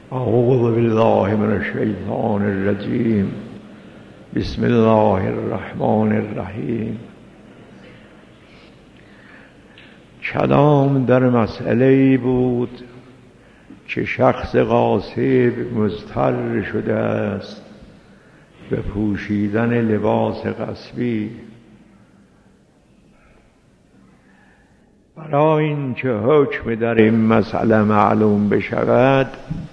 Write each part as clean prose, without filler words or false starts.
اعوذ بالله من الشیطان الرجیم. بسم الله الرحمن الرحیم. کلام در مسئله بود که شخص غاصب مضطر شده است به پوشیدن لباس غصبی. برای اینکه حکم در این مسئله معلوم بشود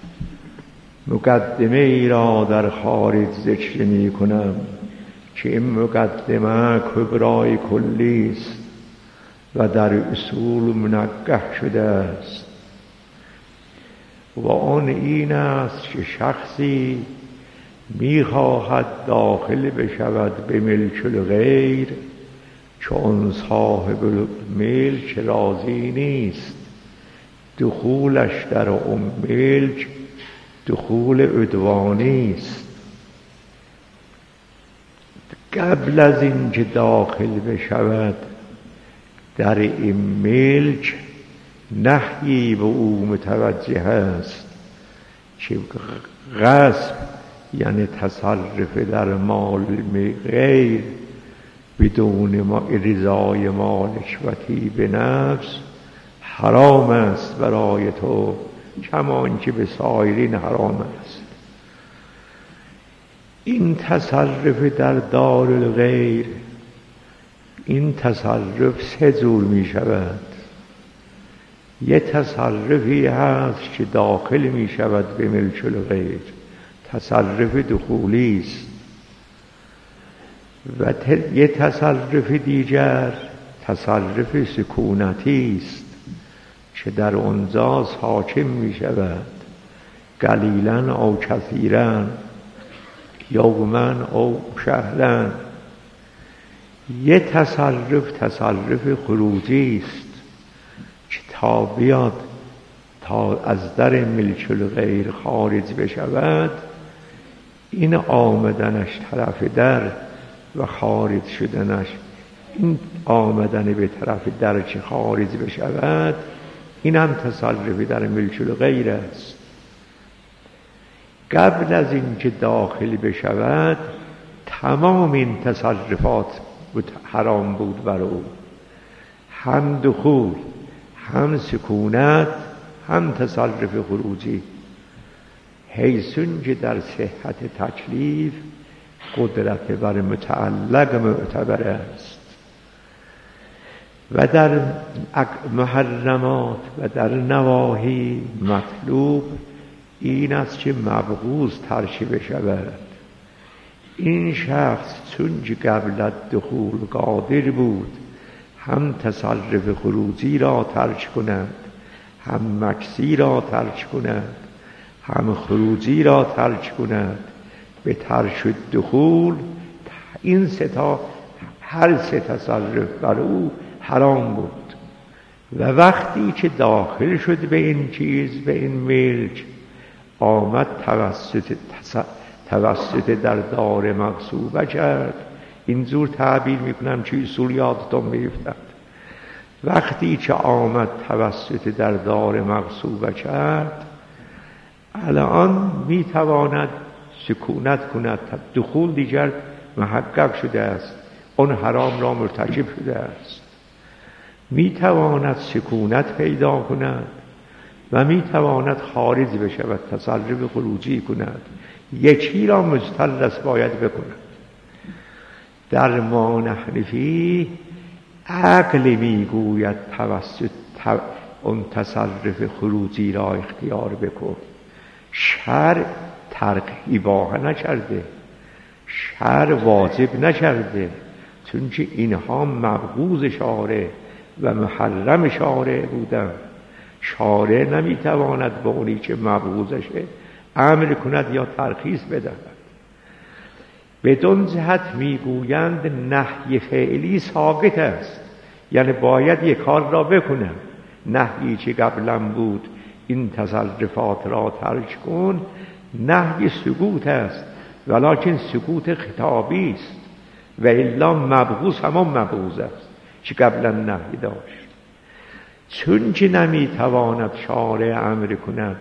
مقدمه ای را در خارج ذکر می کنم که این مقدمه کبرای کلی است و در اصول منقح شده است و آن این است که شخصی می‌خواهد داخل بشود به ملک الغیر چون صاحب ملک راضی نیست. دخولش در اون ملک دخول عدوانی است. قبل از اینکه داخل بشود در این ملک نهی به او متوجه است که غصب یعنی تصرف در مال غیر بدون رضای مالک و طیب نفس حرام است برای تو، کمان که به سایرین حرام است. این تصرف در دار الغیر، این تصرف سه جور می شود. یه تصرفی هست که داخل می شود به ملک الغیر، تصرف دخولی است. و یه تصرف دیگر تصرف سکونتی است که در آنجا حاکم می شود قلیلاً او کثیراً، یوماً او شهراً. یه تصرف خروجی است که تا بیاد تا از در ملک الغیر خارج بشود، این آمدنش طرف در و خارج شدنش، این آمدن به طرف در که خارج بشود، این هم تصرفی در ملک الغیر است. قبل از اینکه داخل بشود تمام این تصرفات حرام بود بر او، هم دخول، هم سکونت، هم تصرف خروجی، حیثون که در صحت تکلیف قدرت بر متعلق معتبر است. و در محرمات و در نواهی مطلوب این است که مبغوض ترک بشود. این شخص چون که قبل از دخول قادر بود هم تصرف خروجی را ترک کند، هم مکسی را ترک کند، هم خروجی را ترک کند، به ترک دخول این هر سه تصرف بر او حرام بود. و وقتی که داخل شد به این چیز، به این ملک، آمد توسط در دار مغصوبه کرد. اینجور تعبیر میکنم که اصول یادتون بیفتد. وقتی که آمد توسط در دار مغصوبه کرد، الان میتواند سکونت کند. دخول دیگر محقق شده است، اون حرام را مرتکب شده است. میتواند سکونت پیدا کند و میتواند خارج بشود، تصرف خروجی کند. یکی را مضطر است باید بکند. در ما نحنفی عقل میگوید توسط اون تصرف خروجی را اختیار بکن. شرع ترک اباحه نکرده، شرع واجب نکرده، چون که اینها مبغوض شارع و محرم شارع بودن. شارع نمیتواند به اونی که مبغوضشه امر کند یا ترخیص بدهد. بدون جهت میگویند نهی فعلی ساقط است، یعنی باید یک کار را بکنم. نهی که قبلا بود این تصرفات را ترک کن، نهی سکوت است، ولکن سکوت خطابی است و الا مبغوض همان مبغوض است که قبلا نهی داشت. چون که نمیتواند شارع امر کند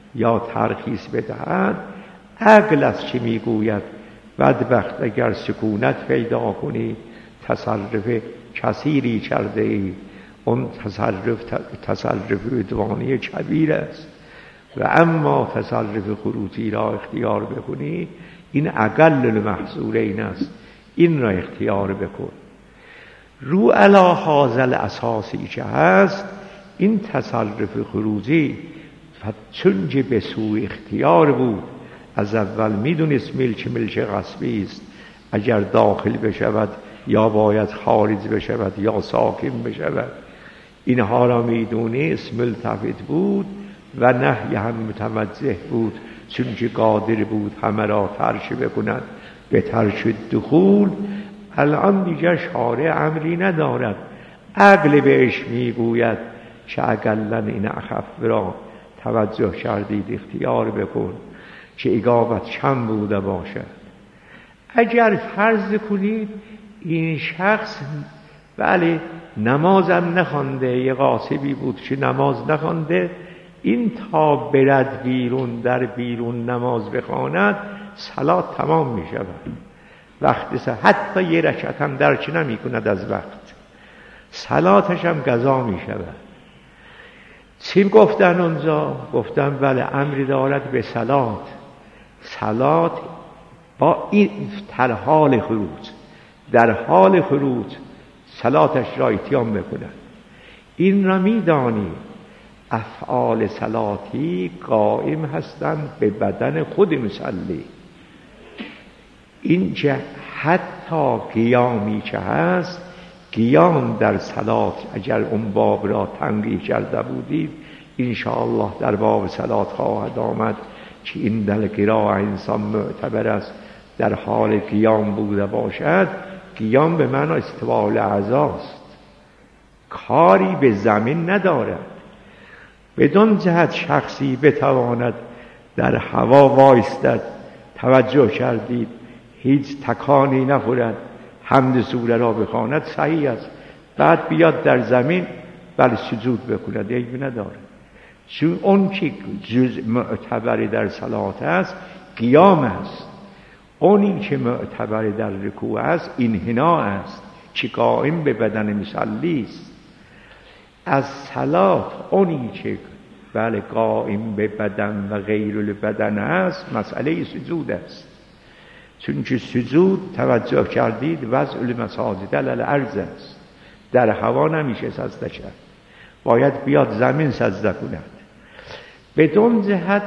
یا ترخیص بدهد، عقل از چی میگوید؟ بدبخت اگر سکونت پیدا کنی تصرف کثیری کرده ای، اون تصرف ادوانی کبیر است. و اما تصرف خروجی را اختیار بکنی این اقل المحظورین است، این را اختیار بکن. رو علی هذا الاساسی که هست این تصرف خروجی چون که به سوی اختیار بود، از اول میدونست ملک غصبی است، اگر داخل بشود یا باید خارج بشود یا ساکن بشود، اینها را میدونست، ملتفت بود و نهی هم متوجه بود، چون که قادر بود همه را ترک بکند به ترک دخول. الان دیگر شارع امری ندارد، عقل بهش میگوید که اقلن این اخف را توجه کردید اختیار بکن که اقامت کم بوده باشد. اگر فرض کنید این شخص بله نمازم نخوانده، یه غاصبی بود که نماز نخوانده، این تا برد بیرون در بیرون نماز بخواند صلات تمام می شود، وقتی حتی یه رکعت هم درک نمی کند از وقت، صلاتش هم قضا می شود. چی گفتن اونجا؟ گفتن بله امری دارد به صلات با این در حال خروج، در حال خروج صلاتش را اتیام بکند. این را می دانی افعال صلاتی قائم هستند به بدن خود مصلی. این که حتی قیامی که هست، قیام در صلات اگر اون باب را تنقیح کرده بودید انشاءالله در باب صلات خواهد آمد که این در قراءه انسان معتبر است در حال قیام بوده باشد. قیام به معنی استواء الاعضاست، کاری به زمین ندارد. بدون جهت شخصی بتواند در هوا وایستد، توجه کردید هیچ تکانی نخورد، حمد سوره را بخواند صحیح است، بعد بیاد در زمین بل سجود بکند، عیبی نداره. چون اون که جز معتبر در صلات است قیام است، اونی که معتبر در رکوع است انحناء است که قائم به بدن مصلی است. از صلات اونی که بله قائم به بدن و غیر البدن است مسئله سجود است، چون که سجود توجه کردید وضع المساجد علی الارض است، در هوا نمیشه سجده کرد، باید بیاد زمین سجده کند. بدون جهت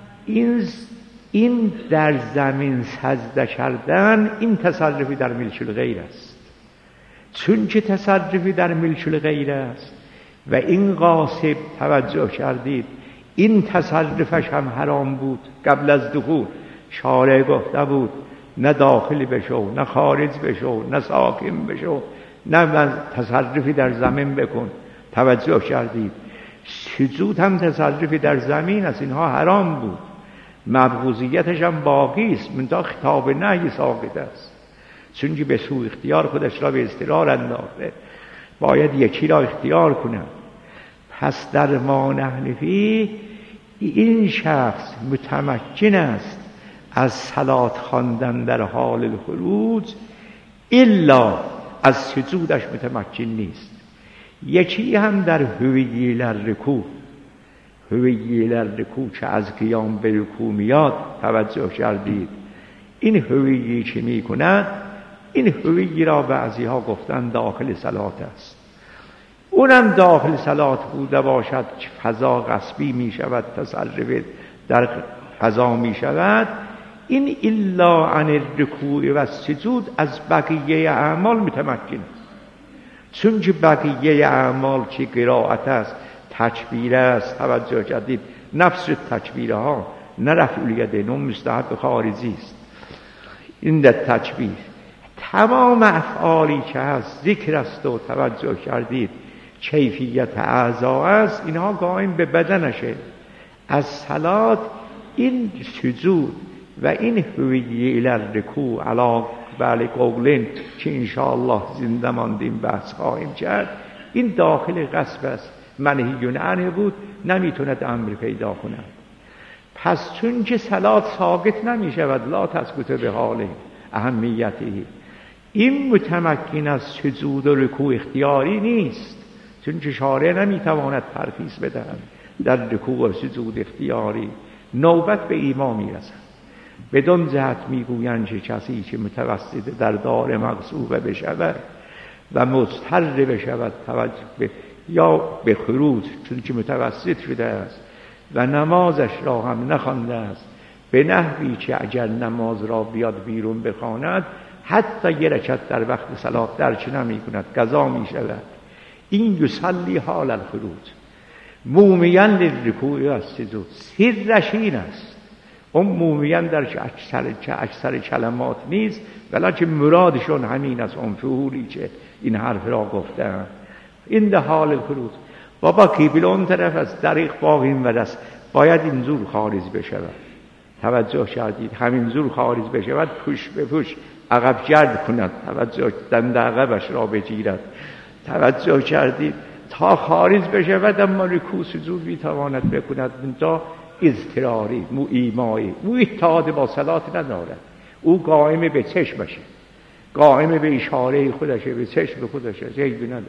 این در زمین سجده کردن این تصرفی در ملک الغیر است، چون که تصرفی در ملک الغیر است و این غاصب توجه کردید این تصرفش هم حرام بود. قبل از دخول شارع گفته بود نه داخل بشو نه خارج بشو نه ساکن بشو، نه تصرفی در زمین بکن. توجه کردید سجود هم تصرفی در زمین است، اینها حرام بود، مبغوضیتش هم باقی است، منتها خطاب نهی ساقط است، چون که به سوء اختیار خودش را به اضطرار انداخته، باید یکی را اختیار کنند. پس در ما نحن فیه این شخص متمکن است از صلات خواندن در حال الخروج، الا از سجودش متمکن نیست. یکی هم در هویی لرکوع، هویی لرکوع که از قیام به رکوع میاد، توجه کردید این هویی که می کند، این هویی را بعضی ها گفتن داخل صلات است. اونم داخل صلات بوده باشد که فضا غصبی می شود، تصرف در فضا می شود، این الا عن الرکوع و سجود از بقیه اعمال متمکن است، چون که بقیه اعمال که قرائت است، تکبیر است، توجه کردید نفس تکبیره ها نه رفع الید، نه مستحب خارجی است، این در تکبیر تمام افعالی که هست ذکر است و توجه کردید کیفیت اعضا است، اینها قائم به بدنشه. از صلات این سجود و این هویی الرکوع علا بله قولین که انشاءالله زنده ماندیم بحث خواهیم کرد، این داخل غصب است، منهی عنه بود، نمیتوند امر پیدا کند. پس چون که صلات ساقط نمی شود، لا تسقط به حال اهمیتی، این متمکن از سجود و رکوع اختیاری نیست، چون که شارع نمی تواند ترخیص بدهد در رکوع و سجود اختیاری. نوبت به ایما می رسد. بدون جهت می گویند که کسی که متوسط در دار مغصوبه بشود و مضطر بشود یا به خروج، چون که متوسط شده است و نمازش را هم نخوانده است، به نحوی که اگر نماز را بیاد بیرون بخواند حتی یه رکعت در وقت صلات درچه نمی کند، قضا می شود. این یصلی حال الخروج مومیا للرکوع و السجود. سرش این است، اون مومیا در اکثر کلمات نیست، ولیکن مرادشون همین است، اون فعولی که این حرف را گفتن. این ده حال الخروج. بابا قبله اون طرف از طریق باقی است، باید این زور خارج بشود. توجه کردید؟ همین زور خارج بشود، پوش به پوش عقب گرد کند، توجه دنده عقبش را بگیرد. توجه کردید؟ تا خارج بشود اما رکوع سجود میتواند بکند. تا اضطراری مو ایمایی، او اتحاد با صلات ندارد. او قائم به چشمشه، قائم به اشاره خودشه، به چشم خودشه، جیبی ندارد.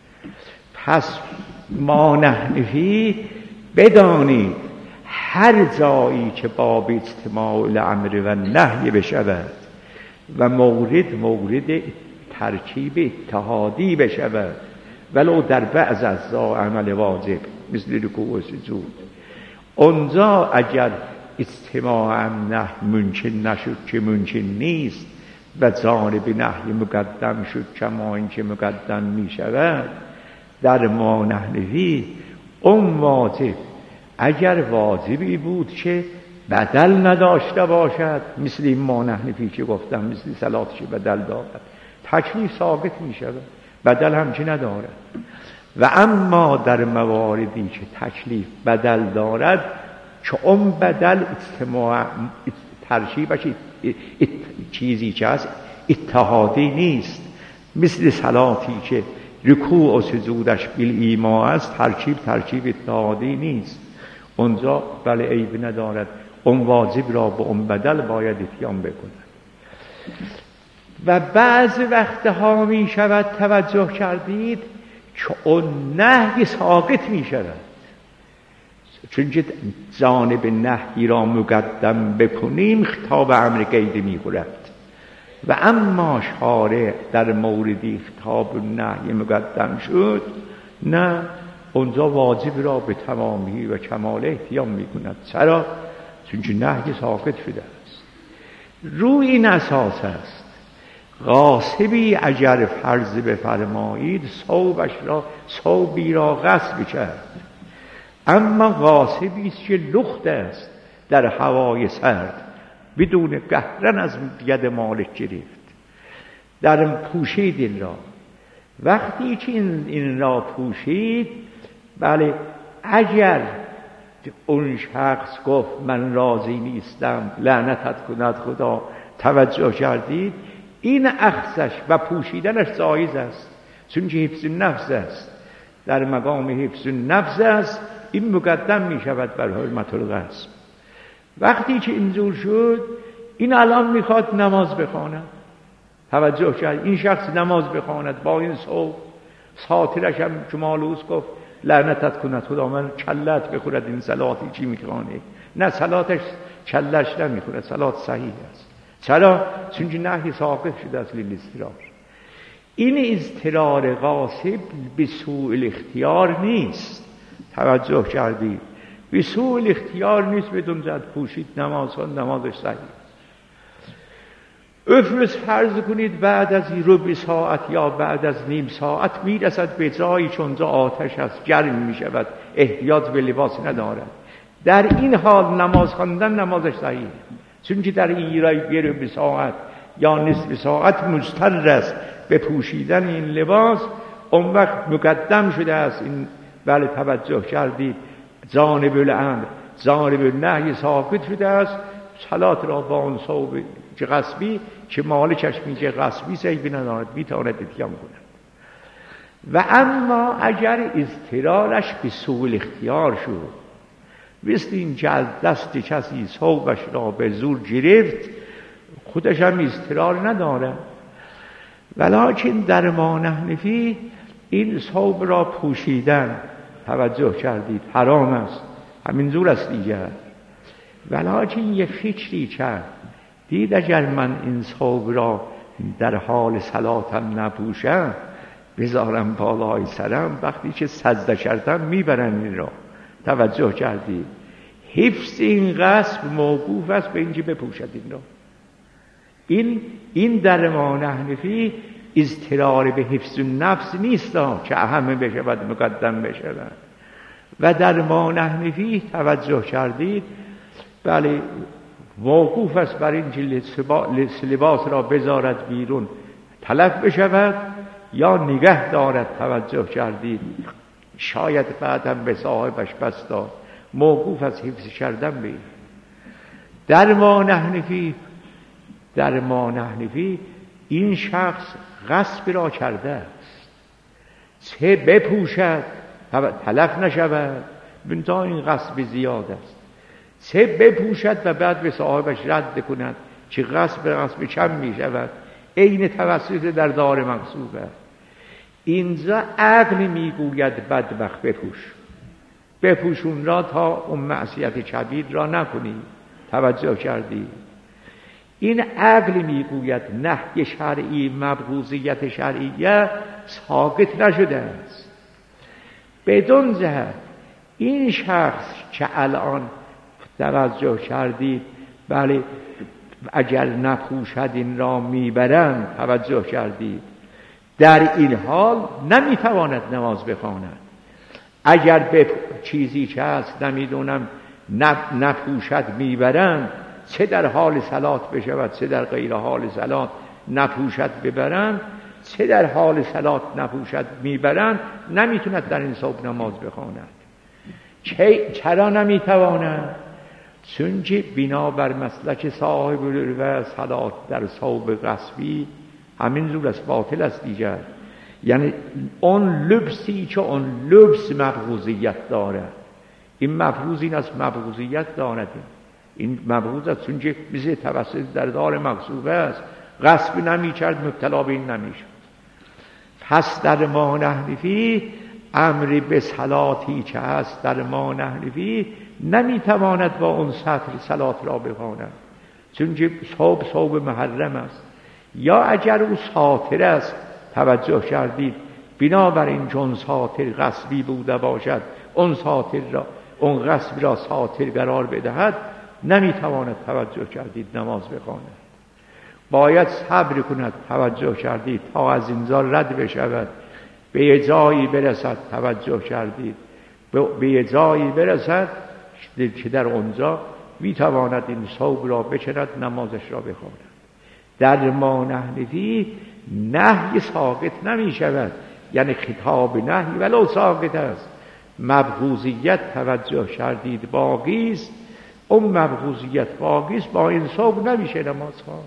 پس ما نحنفی بدانید هر جایی که باب اجتماع الامر و نهی بشود و مورد ترکیب اتحادی بشود، ولو در بعض اجزا عمل واجب مثل رکوع و سجود، اونجا اگر اجتماع نه ممکن نشد که ممکن نیست و جانب نهی مقدم شد کما اینکه مقدم می شود، در ما نحنفی اون واجب اگر واجبی بود که بدل نداشته باشد، مثل این ما نحنفی که گفتم، مثل صلات که بدل دارد، تکلیف ثابت می شود، بدل هم که ندارد. و اما در مواردی که تکلیف بدل دارد که اون بدل اجتماع ترشیبش چیزی که هست اتحادی نیست، مثل صلاتی که رکوع و سجودش بالایما است، ترکیب اتحادی نیست، اونجا بله عیب ندارد، اون واجب را به اون بدل باید اتیان بکند. و بعض وقتها می شود توجه کردید که اون نهی ساقط می شود، چون که جانب نهی را مقدم بکنیم خطاب امر قید می خورد. و اما شارع در موردی خطاب نهی مقدم شد، نه، اونجا واجب را به تمامی و کمال اتیان می کند. چرا؟ چون که نهی ساقط شده است. روی این اساس است غاصبی اگر فرض بفرمایید ثوبی را غصب کرد، اما غاصبی است که لخت است در هوای سرد، بدون قهرن از ید مالک گرفت، در پوشید این را. وقتی که این را پوشید، بله، اگر اون شخص گفت من راضی نیستم، لعنتت کند خدا، توجه کردید؟ این اخذش و پوشیدنش جایز است، چون که حفظ النفس است، در مقام حفظ النفس است، این مقدم می شود بر حرمت الغصب. وقتی که اینجور شد، این الان میخواد نماز بخواند، توجه کرد؟ این شخص نماز بخواند با این صوت، ساطرش هم که مالوس گفت لعنتت کند خدا، من کلت بخورد این صلاتی چی میخوانه. نه، صلاتش کلش نمیخورد، صلات صحیح است. چرا؟ چون که نهی ساقط شده از لیلاضطرار. این اضطرار غاصب به سوء الاختیار نیست، توجه کردید؟ به سوء الاختیار نیست، بدون جد پوشید نماز کن، نمازش صحیح. افرض فرض کنید بعد از ربع ساعت یا بعد از نیم ساعت میرسد به جایی چون جا آتش است، گرم میشود، احتیاج به لباس ندارد، در این حال نماز خواندن نمازش صحیح، چون که در این ربع ساعت یا نصف ساعت مضطر است به پوشیدن این لباس، اون وقت مقدم شده است این. بله، توجه کردید؟ جانب الامر جانب النهی ساقط شده است، صلات را با اون ثوب غصبی که مالکش میگه غصبی سیبی ندارد، میتواند اتیان کند. و اما اگر اضطرارش به سوء الاختیار شد مثل این که از دست کسی ثوبش را به زور گرفت، خودش هم اضطرار نداره. ولکن در ما نحن فیه این ثوب را پوشیدن، توجه کردید، حرام است، همین زور است دیگر. ولکن یه فکری کرد، دید اگر من این ثوب را در حال صلاتم نپوشم، بذارم بالای سرم، وقتی که سجده کردم میبرن این را. توجه کردید، حفظ این غصب موقوف است به اینکه بپوشد این را. این در ما نحن فیه اضطرار به حفظ النفس نیست که اهم بشود مقدم بشود. و در ما نحن فیه توجه کردید، بله موقوف است بر این که لباس را بذارد بیرون تلف بشود یا نگه دارد. توجه کردید، شاید بعد هم به صاحبش پس داد. موقوف است حفظ کردن به این. در ما نحن فیه این شخص غصب را کرده است، چه بپوشد تلف نشود، منتها این غصب زیاد است، چه بپوشد و بعد به صاحبش رد کند، چه غصب کم می شود. عین توسط در دار مغصوب است. اینجا عقل میگوید بدبخت بپوشون را تا اون معصیت کبیر را نکنی. توجه کردی؟ این عقل میگوید نهی شرعی، مبغوضیت شرعیه ساقط نشده است. بدون جهت این شخص که الان توجه کردید، بله اگر نپوشد این را میبرند. توجه کردید، در این حال نمیتواند نماز بخواند. اگر به چیزی که هست نمیدونم نپوشد میبرند، چه در حال صلات بشود چه در غیر حال صلات نپوشد ببرند، چه در حال صلات نپوشد میبرند، نمیتوند در این ثوب نماز بخواند. چرا نمیتواند؟ چون که بنابر مسلک صاحب العروة صلات در ثوب غصبی همین زور است، باطل است دیگر. یعنی اون لبسی که اون لبس مبغوضیت دارد، این مفروض این است، مبغوضیت دارد، این مبغوض است، چون که مثل توسط در دار مغصوبه است، غصب نمی کرد مبتلا به این نمی شد. پس در ما نحن فیه امر به صلاتی که هست در ما نحن فیه نمی تواند با اون سطر صلات را بخواند، چون که ثوب محرم است. یا اگر او ساتر است، توجه کردید، بنابراین چون ساتر غصبی بوده باشد، اون ساتر را، اون غصب را ساتر قرار بدهد، نمیتواند توجه کردید نماز بخواند. باید صبر کند. توجه کردید تا از اینجا رد بشود، به یه جایی برسد. توجه کردید به یه جایی برسد که در اونجا میتواند این ثوب را بکند، نمازش را بخواند. در ما نحن فیه نهی ساقط نمی شود، یعنی خطاب نهی ولو ساقط است. مبغوضیت توجه کردید باقی است، اون مبغوضیت باقی است، با این ثوب نمیشه نماز خواند.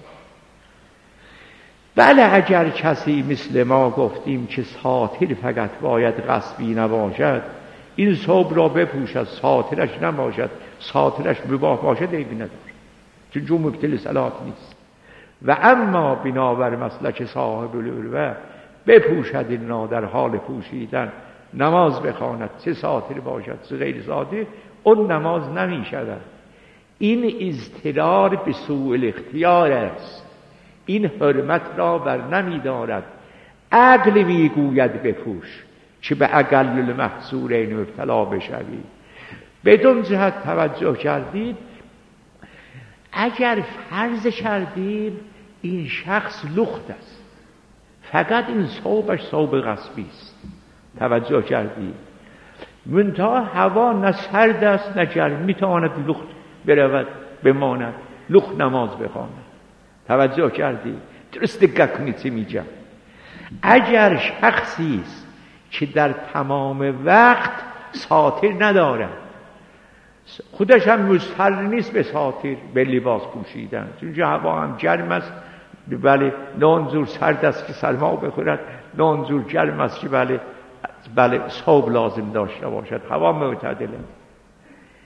بله اگر کسی مثل ما گفتیم که ساتر فقط باید غصبی نباشد، این ثوب را بپوشد، ساترش نباشد، ساترش مباح باشد، عیبی نداره، چون مبطل صلات نیست. و اما بنابر مسلک صاحب العروة بپوشد این را در حال پوشیدن، نماز بخواند، چه ساتر باشد چه غیر ساتر، اون نماز نمی شود. این اضطرار به سوء الاختیار است، این حرمت را بر نمی دارد. عقل میگوید بپوش که به اقل المحظورین مبتلا بشوی. بدون جهت توجه کردید، اگر فرض کردیم این شخص لخت است، فقط این ثوبش ثوب غصبی است، توجه کردید، منتها هوا نه سرد است نه گرم، میتواند لخت برود بماند، لخت نماز بخواند. توجه کردید؟ درست دقت کنید چه میگم. اگر شخصی است که در تمام وقت ساتر ندارد، خودش هم مضطر نیست به ساتر، به لباس پوشیدن، چون هوا هم گرم است، بله نه اونجور سرد است که سرما بخورد، نه اونجور گرم است که بله ثوب لازم داشته باشد، هوا معتدله.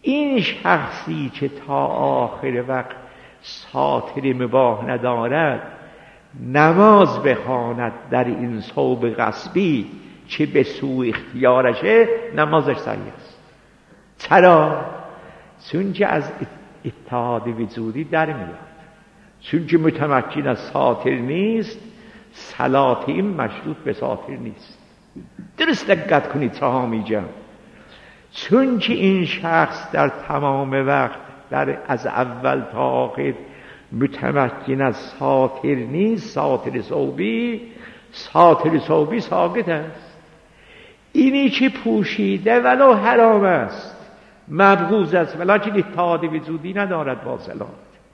این شخصی که تا آخر وقت ساتر مباح ندارد نماز بخواند در این صوب غصبی چه به سوء اختیارشه، نمازش صحیح است. چرا؟ چون که از اتحاد وجودی در میاد، چون که متمکن از ساتر نیست، صلات این مشروط به ساتر نیست. درست دقت کنید تهامی جان، چون که این شخص در تمام وقت از اول تا آخر متمکن از ساتر نیست، ساتر صوبی ساقط است. اینی که پوشیده ولو حرام است، مبغوض است، ولیکن اتحاد وجودی ندارد با صلات.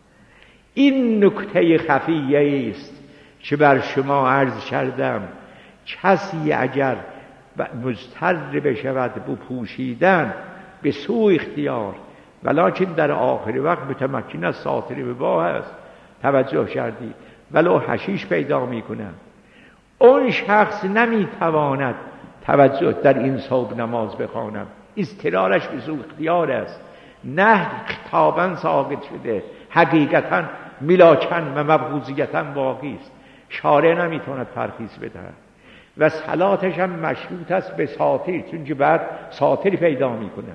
این نکته خفیه است که بر شما عرض کردم. کسی اگر مضطر بشود به پوشیدن به سوء اختیار، ولیکن در آخر وقت متمکن از ساتر مباح است، توجه کردید، ولو حشیش پیدا میکنه، اون شخص نمیتواند توجه در این صوب نماز بخواند، اضطرارش به سوء اختیار است، نه خطابا ساقط شده، حقیقتا ملاکن و مبغوضیتا واقعی است، شارع نمیتواند ترخیص بدهد و صلاتش هم مشروط است به ساتر، چون که بعد ساتر پیدا میکنه.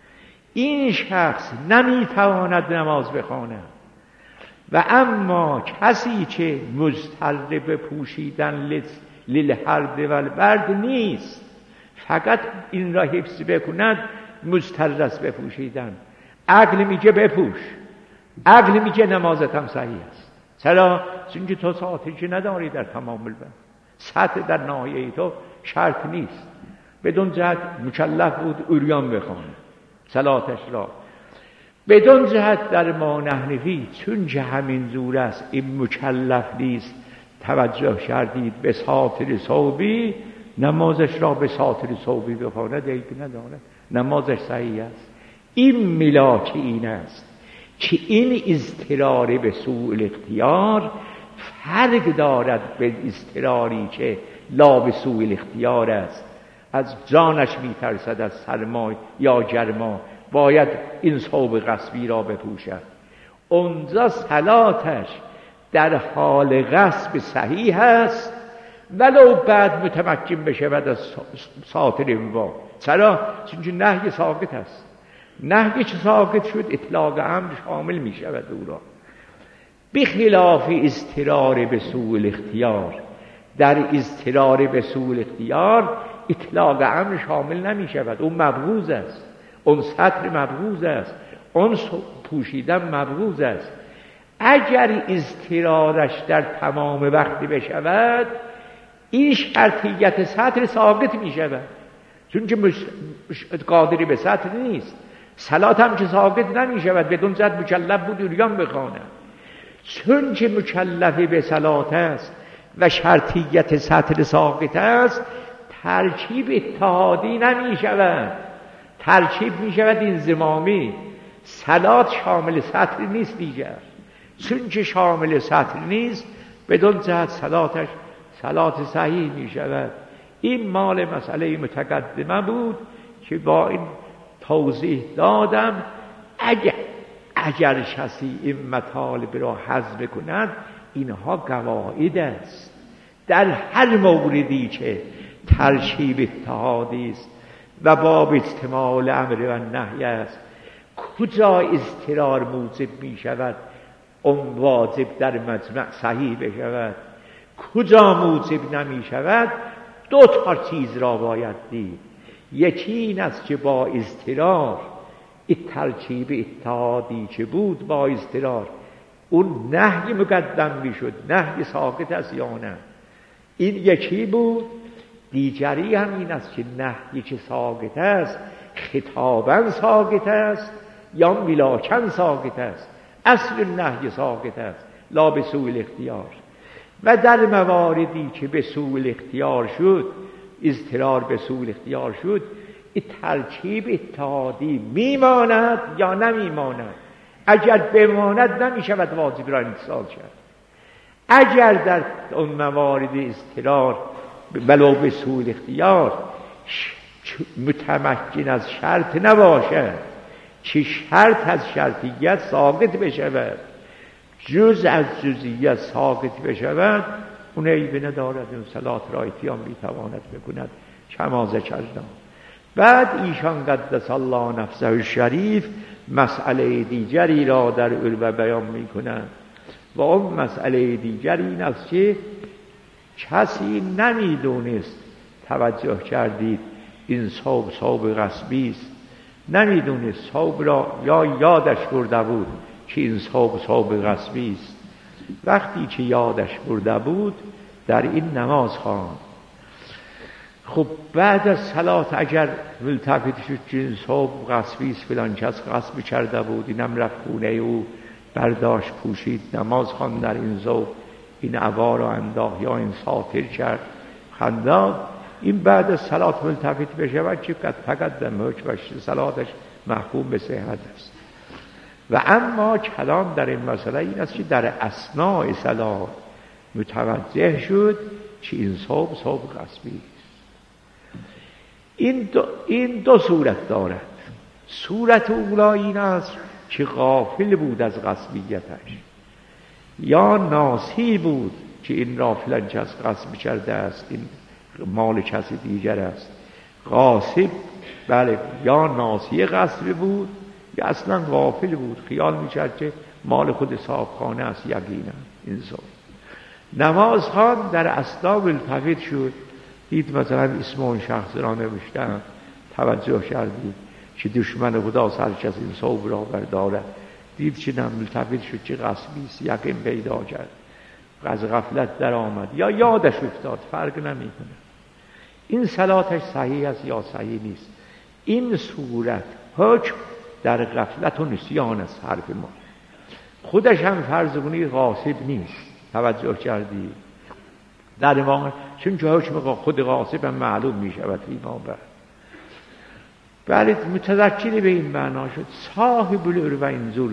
این شخص نمیتواند نماز بخواند. و اما کسی که مضطر به پوشیدن للحرد و البرد نیست، فقط این را حفظ بکند، مضطر است به پوشیدن، عقل میگه بپوش، عقل میگه نمازت هم صحیح است. چرا؟ چون که تو ساتر نداری در تمام البرد، سطح در ناحیه تو شرط نیست، بدون جهت مکلف بود عریان بخوانه صلاتش را. بدون جهت در ما نحنفی، چون که همین زور است، این مکلف نیست، توجه کردید به ساتر صوبی، نمازش را به ساتر صوبی بخواند عیبی ندارد، نمازش صحیح است. این ملاک این است که این اضطرار به سوء الاختیار فرق دارد به اضطراری که لا به سوء الاختیار است، از جانش میترسد از سرما یا گرما، باید این صوب غصبی را بپوشد. اونجا صلاتش در حال غصب صحیح است، ولو بعد متمکن بشود از ساتر مباح. چرا؟ چون نهی ساقط است، نهی که ساقط شد اطلاق امر شامل می شود او را. بخلاف اضطرار به سوء الاختیار، در اضطرار به سوء الاختیار اطلاق امر شامل نمی شود، اون مبغوض است، اون سطر مبغوض است، اون پوشیدن مبغوض است. اگر اضطرارش در تمام وقت بشود، این شرطیت سطر ساقط می شود، چون که قادری به سطر نیست. صلات هم که ساقط نمی شود، بدون جهت مکلف بود عریان بخواند. چون که مکلف به صلات است و شرطیت سطر ساقط است، ترکیب اتحادی نمی شود، ترکیب می شود انضمامی. صلات شامل سطر نیست دیگر، چون که شامل سطر نیست، بدون جهت صلاتش صلات صحیح می شود. این مال مسئله متقدمه بود که با این توضیح دادم. اگر کسی این مطالب را حذف کند، اینها قواعد است. در هر موردی که ترکیب اتحادی است و باب اجتماع امر و نهی است، کجا اضطرار موجب می شود اون واجب در مجمع صحیح بشود، کجا موجب نمی شود، دو تا چیز را باید دید. یکی این است که با اضطرار ترکیب اتحادی که بود، با اضطرار اون نهی مقدم می شد، نهی ساقط است یا نه، این یکی بود. دیگری هم این است که نهی که ساقط است خطابا ساقط است یا ملاکن ساقط است، اصل نهی ساقط است لا به سوء الاختیار. و در مواردی که به سوء الاختیار شد، اضطرار به سوء الاختیار شد، این ترکیب اتحادی میماند یا نمیماند. اگر بماند نمی شود واجب را امتثال کرد. اگر در اون موارد اضطرار ولو به سوء الاختیار متمکن از شرط نباشد، که شرط از شرطیت ساقط بشود، جز از جزئیت ساقط بشود، اون عیب ندارد، اون صلات را اتیان میتواند بکند کما ذکرنا. بعد ایشان قدس الله نفسه الشریف مسئله دیگری را در عربه بیان میکنند و اون مسئله دیگر این است که کسی نمیدونست، توجه کردید این صوب غصبی است، نمیدونست صوب را یا یادش برده بود که این صوب غصبی است. وقتی که یادش برده بود در این نماز خواند. خب بعد از صلات اگر ملتفت شد که این صوب غصبی است، فلان کس غصب کرده بود، اینم رفت خونه او برداشت پوشید نماز خواند در این ذوق، این عبا را انداخت یا این ساتر کرد خنداد، این بعد از صلات ملتفت بشود که قد تقدم حکمش، صلاتش محکوم به صحت است. و اما کلام در این مسئله این است که در اثناء صلات متوجه شد که این صوب غصبی است. این دو صورت دارد. صورت اولا این است که غافل بود از غصبیتش، یا ناسی بود که این را فلان کس غصب کرده است، این مال کسی دیگر است. غاصب بله، یا ناسی غصب بود یا اصلا غافل بود، خیال می‌کرد که مال خود صاحبخانه است. یقینا این صورت نماز خواند، در اثنا ملتفت شد، دید مثلا اسم اون شخص را نوشتن، توجه کردید که دشمن خداست هر کس این صوب را بردارد، دید که ملتفت شد که غصبی است، یقین پیدا کرد، از غفلت در آمد یا یادش افتاد، فرق نمیکنه. این صلاتش صحیح است یا صحیح نیست. این صورت حکم در غفلت و نسیان است. حرف ما خودش هم فرض کنید غاصب نیست، توجه کردید در واقع، چون که حکم خود غاصب هم معلوم می شود فیما بعد. بله متذکر به این معنا شد. صاحب العروه اینجور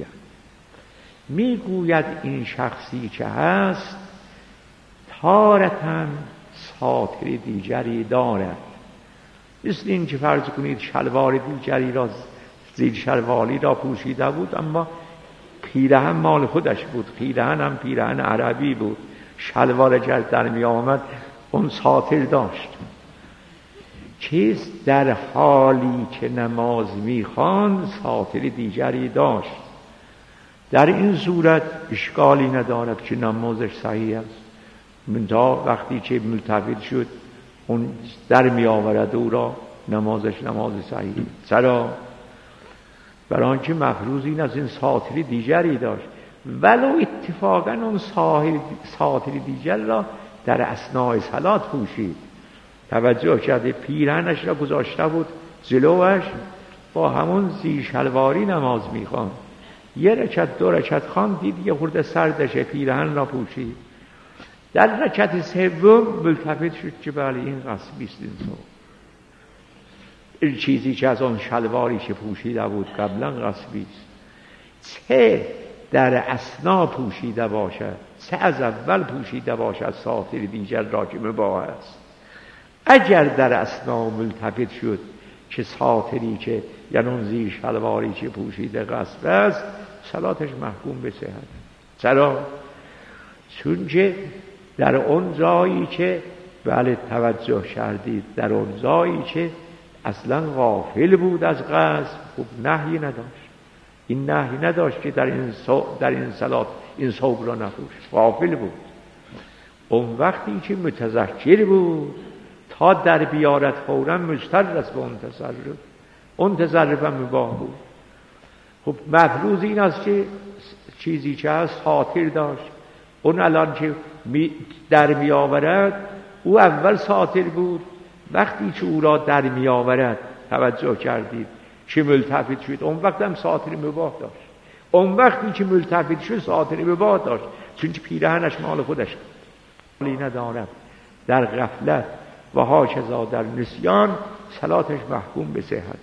میگوید این شخصی که هست تارتاً ساتر دیگری دارد، مثل این که فرض کنید شلوار دیگری را، زیر شلواری را پوشیده بود، اما پیرهن مال خودش بود، پیرهن هم پیرهن عربی بود، شلوار اگر در می آمد اون ساتر داشت. چیز در حالی که نماز می خواند ساتر دیگری داشت، در این صورت اشکالی ندارد که نمازش صحیح است. منتها وقتی که ملتفت شد اون در می آورد او را، نمازش نماز صحیح. چرا؟ برای آنکه مفروض این از این ساتر دیگری داشت، ولو اتفاقا اون ساتر دیگر را در اثناء صلات پوشید. توجه کرده پیرهنش را گذاشته بود جلوش، با همون زیر شلواری نماز میخواند، یه رکعت دو رکعت خواند، دید یه خورده سردشه، پیرهن را پوشید. در رکعت سوم ملتفت شد که بله این غصبی است، این چیزی که از آن شلواری که پوشیده بود قبلا غصبی است. چه در اثنا پوشیده باشد، چه از اول پوشیده باشد، ساتر دیگر را که مباح است. اگر در اثنا ملتفت شد که ساتری که یعنی اون زیر شلواری که پوشیده غصب است، صلاتش محکوم به صحت. چرا؟ چون که در اون جایی که بله توجه کردید، در اون جایی که اصلا غافل بود از غصب، خب نهی نداشت. این نهی نداشت که در این صلات این ثوب را نپوش، غافل بود. اون وقتی که متذکر بود تا در بیارت فوراً مضطر است به اون تصرف هم مباح بود. خب مفروض این است که چیزی که هست ساتر داشت، اون الان که در می آورد، او اول ساتر بود، وقتی که او را در می آورد توجه کردید که ملتفت شد، اون وقت هم ساتر مباح داشت. اون وقتی که ملتفت شد ساتر مباح داشت، چون که پیرهنش مال خودش مالی ندارد. در غفلت و هاکذا در نسیان صلاتش محکوم به صحت.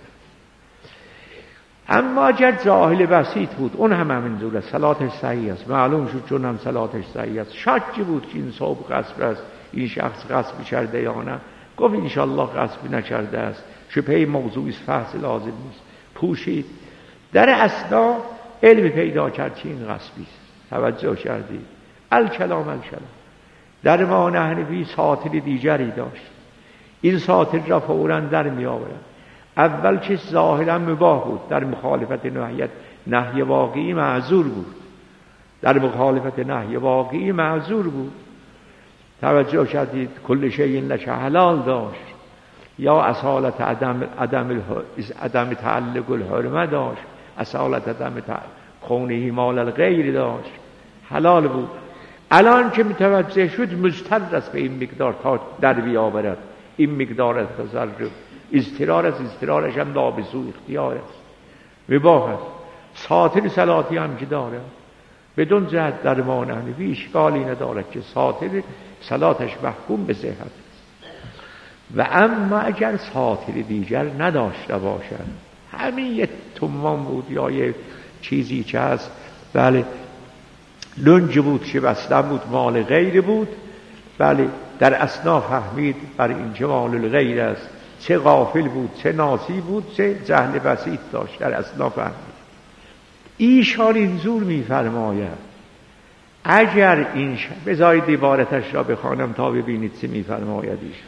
اما اگر جاهل بسیط بود، اون هم همینجوره، صلاتش صحیح است، معلوم شد چون هم صلاتش صحیح است. شکی بود که این صوب غصب است، این شخص غصب کرده یا نه، گفت انشالله غصب نکرده است، شبهه موضوعی است، فحص لازم نیست، پوشید. در اثنا علم پیدا کرد که این غصبی است. توجه کردید؟ الکلام در ما نحنفی ساطر دیگری داشت. این ساطر را فوراً در می آورد. اول که ظاهراً مباح بود، در مخالفت نهی واقعی معذور بود. در مخالفت نهی واقعی معذور بود. توجه کردید؟ کل شیء لک حلال داشت، یا اصالت عدم تعلق الحرمه داشت، اصالت عدم کونه مال الغیر داشت، حلال بود. الان که متوجه شد مضطر است به این مقدار تا در بیاورد. این مقدار از تصرف اضطرار است، اضطرارش هم لابسو اختیار است، مباح است. ساطر صلاتی هم که داره بدون جهت در ما نحنفی اشکالی ندارد که ساطر صلاتش محکوم به صحت است. و اما اگر ساطر دیگر نداشته باشد، همین یه تومان بود یا یه چیزی که هست، بله لنج بود که بستن بود، مال غیر بود، بله در اثنا فهمید بر این جمال الغیر است، چه غافل بود، چه ناسی بود، چه جهل بسیط داشت، در اثنا فهمید. ایشان اینجور میفرماید اگر این بذارید عبارتش را بخوانم تا ببینید چه میفرماید. ایشان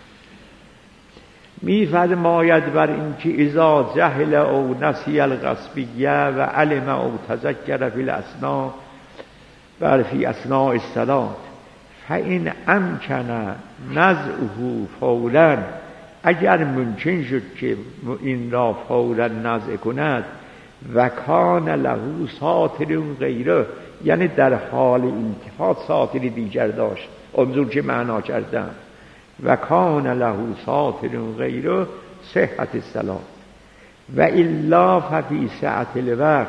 میفرماید بر این که اذا جهل او نسی الغصبیه و علم او تذکر فی الاثنا بر فی اثناء الصلاة فإن امکن نزعه فوراً، اگر ممکن شد که این را فوراً نزع کند، و کان له ساطر غیره، یعنی در حال انتفاض ساطر دیگر داشت، اونجور که معنا کردم، و کان له ساطر غیره صحت الصلاة و الا ففی سعة الوقت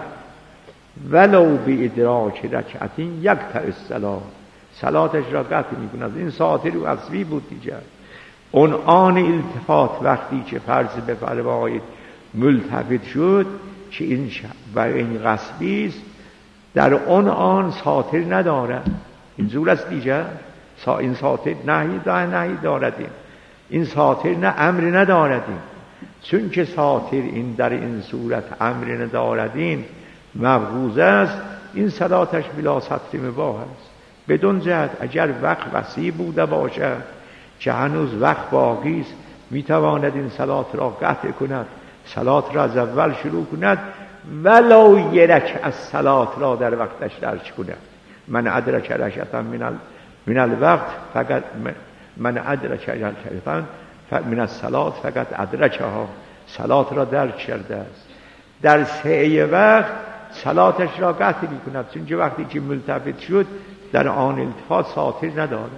ولو بادراک رکعتین یقطع الصلاة، صلاتش را قطع می‌کند. این ساطر و اصلی بود دیگر. اون آن التفات وقتی که فرض بفرمایید ملتفت شد که این و این غصبی است، در اون آن ساطر ندارد. این زور است دیگر. این ساطر نهی داردیم، این ساطر نه امر نداردیم. چون که ساطر این در این صورت امر نداردیم مبغوض است، این صلاتش بلا سطر مباح است. بدون جهت اگر وقت وسیع بوده باشد که هنوز وقت باقی است، میتواند این صلات را قطع کند، صلات را از اول شروع کند، ولو یک رکعت از صلات را در وقتش درج کند. من ادرک رکعتا من الوقت فقط من ادرک رکعتا من الصلات فقط ادرکها، صلات را درک کرده است. در سعی وقت صلاتش را قطع می کند، چون وقتی که ملتفت شد در آن التفات ساطر ندارد.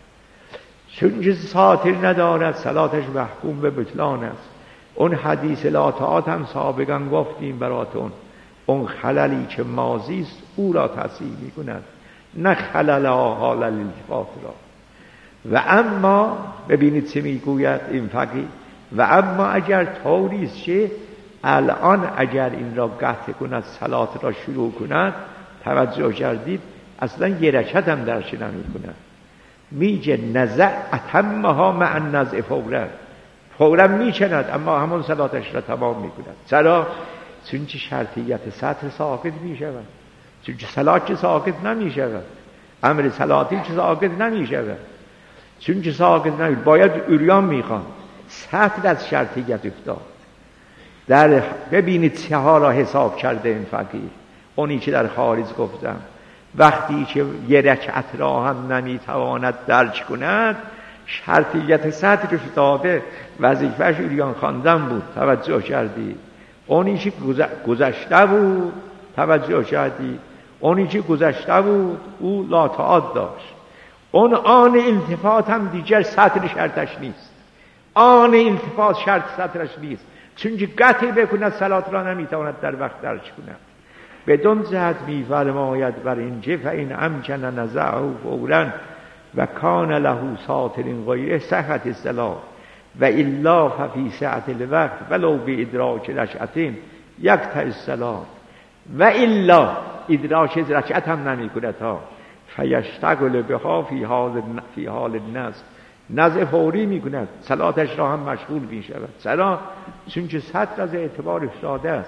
چون که ساطر ندارد صلاتش محکوم به بطلان است. اون حدیث لاطاعت هم سابقا گفتیم براتون، اون خللی که ماضی است او را تصحیح می کند، نه خلل حال الالتفات را. و اما ببینید چه میگوید این فقیه، و اما اگر طوری است که الان اگر این را قطع کند صلات را شروع کند، توجه کردید اصلا یه رکعت هم درش نمی کند، میگه نزع اتمها مع النزع فورا میچند، اما همون صلاتش را تمام میکند. چرا؟ چون که شرطیت سطر ساقط میشود، چون که صلات که ساقط نمیشود، امر صلاتی که ساقط نمیشود، چون که ساقط نمیشود باید عریان میخوان. سطر از شرطیت افتاد. در ببینید چه ها را حساب کرده این فقیه. اونی که در خارج گفتم، وقتی که یه رکعت را هم نمیتواند درج کند، شرطیت سطر افتاده، وظیفه‌اش عریان خواندن بود. توجه کردی؟ اونی که گذشته بود، توجه کردی؟ اونی که گذشته بود او لاطاعت داشت. اون آن التفات هم دیگر سطر شرطش نیست، آن التفات شرط سطرش نیست، چون که قطع بکند صلات را نمیتواند در وقت درج کند. بدون جهت میفرماید بر این جه فإن امکن نزعه فورا و کان له ساطر غیره صحت الصلاة و الا ففی سعة الوقت ولو بادراک رکعتین یقطع الصلاة و الا ادراک رکعت هم نمیکند ها فیشتغل بها فی حال نزع فوری میکند، صلاتش را هم مشغول میشود. چرا؟ چون که سطر از اعتبار افتاده است.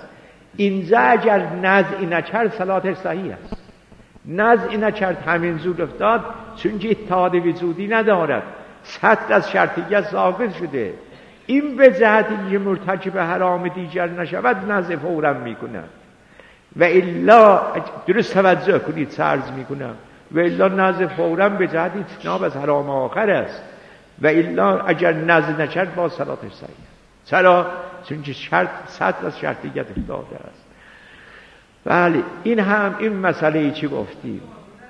اینجا اگر نزعی نکرد صلاتش صحیح است. نزعی نکرد همین زود افتاد، چون که اتحاد وجودی ندارد، سطر از شرطیت ثابت شده. این به جهتی که مرتکب حرام دیگر نشود نزع فورا میکند. و الا درست توجه کنید عرض میکنم، و الا نزع فورا به جهتی اجتناب از حرام آخر است. و الا اگر نزع نکرد با صلاتش صحیح. چرا؟ چون که شرط سطر از شرطیت افتاده است. بله این هم این مسئله چی گفتیم.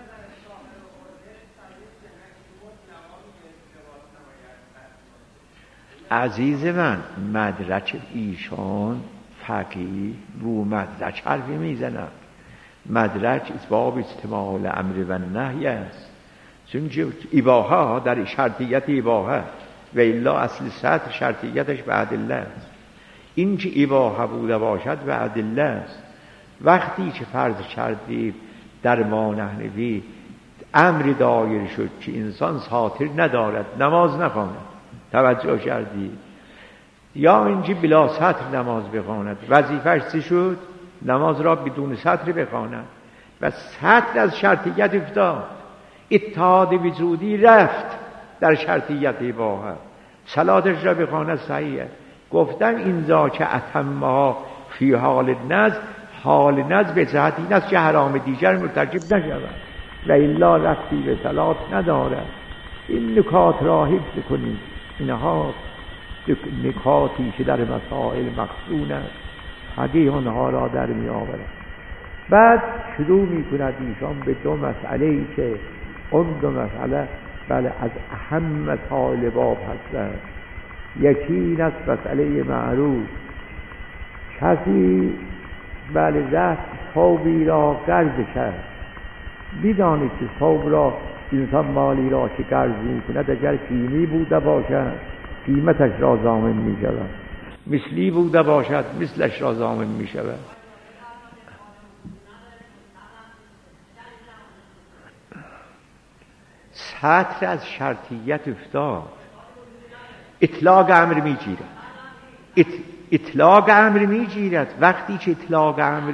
عزیز من مدرک ایشان فقیه رو مدرک حرفی میزنم. مدرک اسباب اجتماع الامر و نهی است، چون که اباحه در شرطیت اباحه و الا اصل سطر شرطیتش به ادله است. این که اباحه بوده باشد به ادله است. وقتی که فرض کردیم در ما نحنوی امری دایر شد که انسان ساتر ندارد نماز نخواند، توجه کردی؟ یا اینجا بلا سطر نماز بخواند، وظیفه‌اش چی شد؟ نماز را بدون سطر بخواند و سطر از شرطیت افتاد، اتحاد وجودی رفت در شرطیت اباحه، صلاتش را بخواند صحیحه. گفتن اینجا که اتمها فی حال نز، حال نز به جهت این است که حرام دیگر مرتکب نشود و الا رفتی به صلات ندارد. این نکات را حفظ کنید. اینها نکاتی که در مسائل مخزون است، حدیث آنها را در می آورد. بعد شروع می کند ایشان به دو مسئله که اون دو مسئله بله از اهم مسائل باب هستند. یکی این است مسئله معروف، کسی بله رفت ثوبی را قرض کرد. بدانید که ثوب را انسان مالی را که قرض می کند اگر قیمتی بوده باشد قیمتش را ضامن می شود، مثلی بوده باشد مثلش را ضامن می شود. سطر از شرطیت افتاد، اطلاق امر می گیرد. اطلاق امر می گیرد. وقتی که اطلاق امر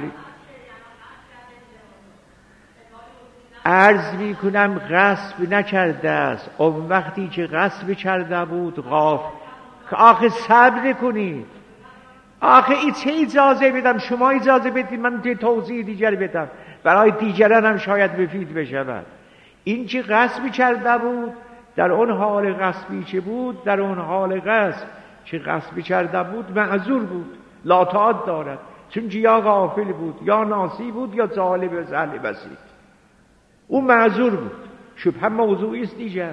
عرض می کنم غصب نکرده است، اون وقتی که غصب کرده بود آخه صبر کنید، آخه ای چه اجازه بدم، شما اجازه بدید من توضیح دیگر بدم برای دیگران هم شاید مفید بشود. این که غصب کرده بود در اون حال غصبی که بود، در اون حال غصب که غصب کرده بود معذور بود، لا تعاد دارد، چون که یا غافل بود یا ناسی بود یا جاهل به جهل بسیط، او معذور بود، شبه موضوعی است دیگر.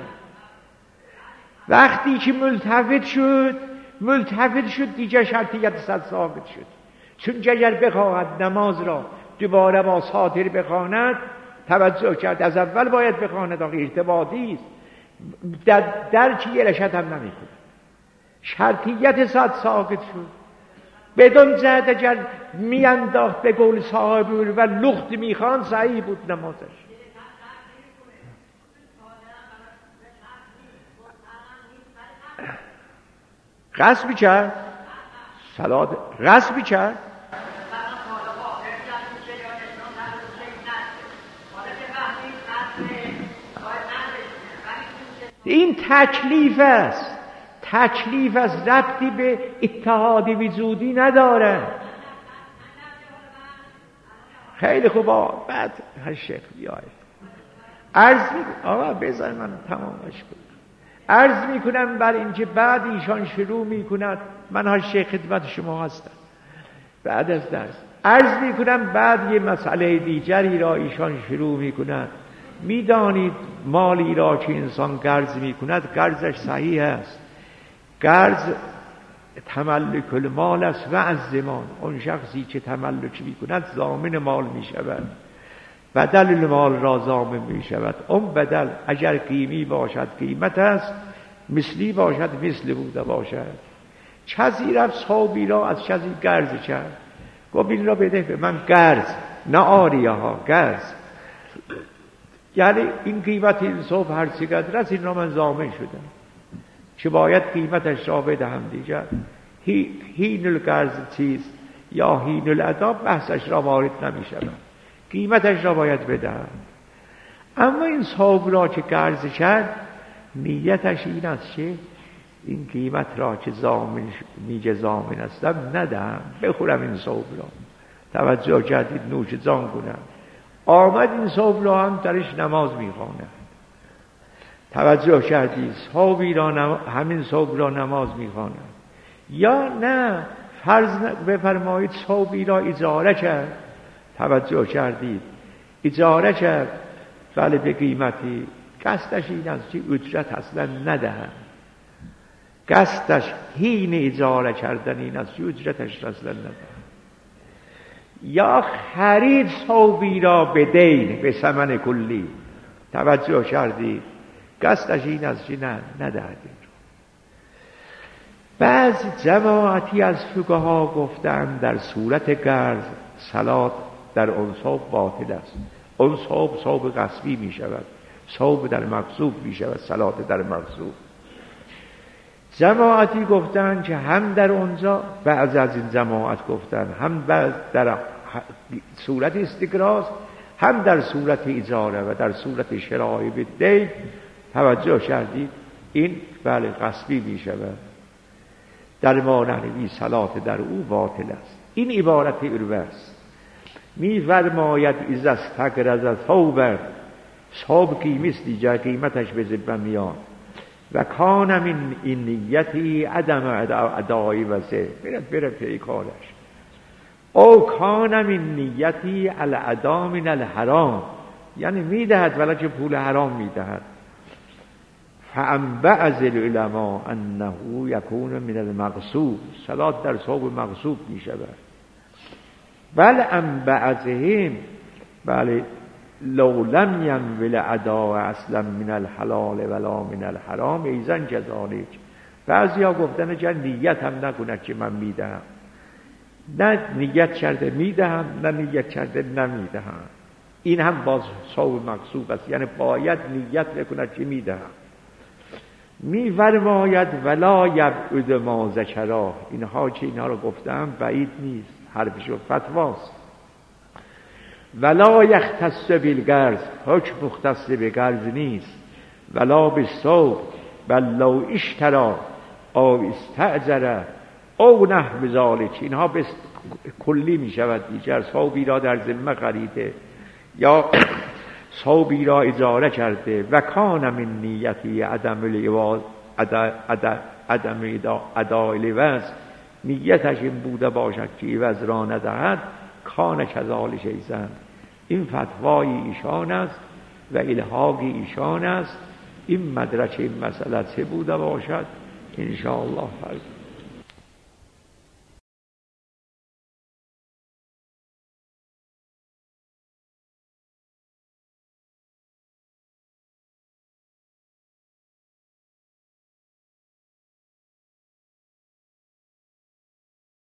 وقتی که ملتفت شد دیگر شرطیت صد ثابت شد، چون اگر بخواهد نماز را دوباره با ساتر بخواند، توجه کرد از اول باید بخواند، آخه ارتباطی است، درکی یه رشد هم نمی کند، شرطیت صد ثابت شد. بدون جهت اگر میانداخت به قول صاحب و لخت میخوان صحیح بود نمازش. غصب کرد صلات، غصب کرد این تکلیف است، تکلیف از ربطی به اتحاد وجودی نداره. خیلی خوبا بعد هر شیخ بیاید عرض آقا بذار من تمامش کنم. عرض میکنم بر اینکه بعد ایشان شروع میکند، من هر شیخ خدمت شما هستم بعد از درس عرض میکنم، بعد یه مسئله دیگری را ایشان شروع میکند. میدانید مالی را که انسان قرض میکند قرضش صحیح است، قرض تملک المال است و از زمان، اون شخصی که تملک میکند ضامن مال میشود، بدل المال را ضامن میشود. اون بدل اگر قیمی باشد قیمت است، مثلی باشد مثل بوده باشد. کسی رفت ثوبی را از کسی قرض کرد، گفت این را بده به من قرض، نه آریه ها قرض، یعنی این قیمت این ثوب هر چقدر است این را من ضامن شدم که باید قیمتش را بدهم دیگر. هین القرض چیست؟ یا حین الادا بحثش را وارد نمی شود، قیمتش را باید بدهد. اما این صاحب را که قرض کرد نیتش این است که این قیمت را که میگه ضامن هستم ندم، بخورم این صاحب را. توجه کردید؟ نوش جان کنم. آمد این صاحب را هم درش نماز میخواند. توجه کردید؟ صاحبی را همین صاحب را نماز میخواند. یا نه فرض بفرمایید صاحبی را اجاره کرد. توجه کردید؟ اجاره کرد، بله، به قیمتی. قصدش این است که اجرت اصلا ندهد. قصدش حین اجاره کردن این است که اجرتش اصلا ندهد. یا خرید صاحبی را به دین، به ثمن کلی. توجه کردید؟ قصدش این است که ندهد. بعض جماعتی از فقها گفتند در صورت قرض صلات در اون صاحب باطل است. اون صاحب غصبی می شود، صاحب در مغصوب می شود، صلات در مغصوب. جماعتی گفتند که هم در اونجا، بعض از این جماعت گفتند هم در صورت استقراض، هم در صورت اجاره و در صورت شرای به دین. توجه کردید؟ این بله غصبی می شود، در مانعی صلات در او باطل است. این عبارت عروه است. می فرماید از استقرض ثوبا، صاحب قیمت دیجا قیمتش به ذمه میاد. و کان من این نیتی عدم ادای وزه، بره پی کارش. او کان من نیتی الادا من الحرام، یعنی میدهد ولی که پول حرام میدهد. فانبعض العلماء انه یکون من المغصوب، صلات در صاحب مغصوب می شود. بل انبعضهم، بله، لو لم ینول ادا اصلا من الحلال ولا من الحرام ایزن کذالک. بعضی ها گفتن که نیت هم نکند که من میدهم، نه نیت کرده میدهم، نه نیت کرده نمیدهم. این هم باز صاحب مغصوب است، یعنی باید نیت بکند که میدهم. می فرماید ولا یبعد ما ذکرا، اینها که اینها رو گفتم بعید نیست، حرفش و فتواست. ولا یختص بالقرض، حکم مختص به قرض نیست. ولا بالصوب، بل لو اشترا او استأجر او نحو ذلک، اینها به کلی می شود دیگر. صوبی را در ذمه خریده یا صوبی را اجاره کرده. و کان من نیتی عدم اداء العوض، نیتش این بوده باشد که عوض را ندهد. کان کذالک ایزن، این فتوای ایشان است و الحاق ایشان است. این مدرک این مسئله چه بوده باشد ان شاء الله فرض